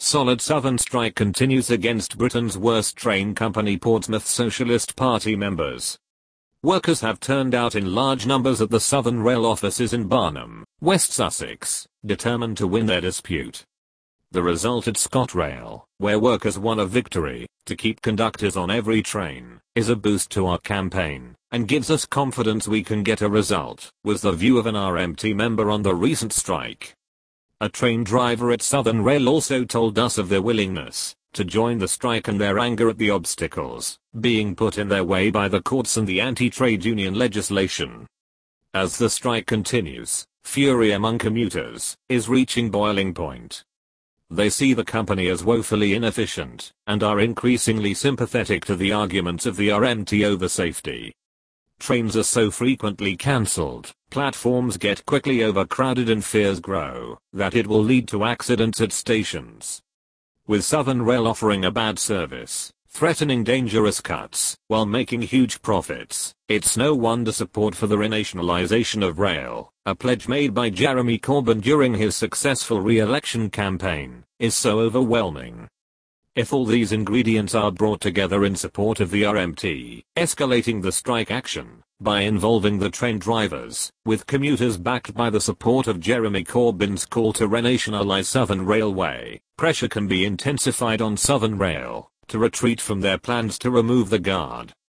Solid Southern strike continues against Britain's worst train company Portsmouth Socialist Party members. Workers have turned out in large numbers at the Southern Rail offices in Barnham, West Sussex, determined to win their dispute. The result at ScotRail, where workers won a victory to keep conductors on every train, is a boost to our campaign and gives us confidence we can get a result, was the view of an RMT member on the recent strike. A train driver at Southern Rail also told us of their willingness to join the strike and their anger at the obstacles being put in their way by the courts and the anti-trade union legislation. As the strike continues, fury among commuters is reaching boiling point. They see the company as woefully inefficient and are increasingly sympathetic to the arguments of the RMT over safety. Trains are so frequently cancelled, platforms get quickly overcrowded and fears grow that it will lead to accidents at stations. With Southern Rail offering a bad service, threatening dangerous cuts, while making huge profits, it's no wonder support for the renationalisation of rail, a pledge made by Jeremy Corbyn during his successful re-election campaign, is so overwhelming. If all these ingredients are brought together in support of the RMT, escalating the strike action by involving the train drivers, with commuters backed by the support of Jeremy Corbyn's call to renationalise Southern Railway, pressure can be intensified on Southern Rail to retreat from their plans to remove the guard.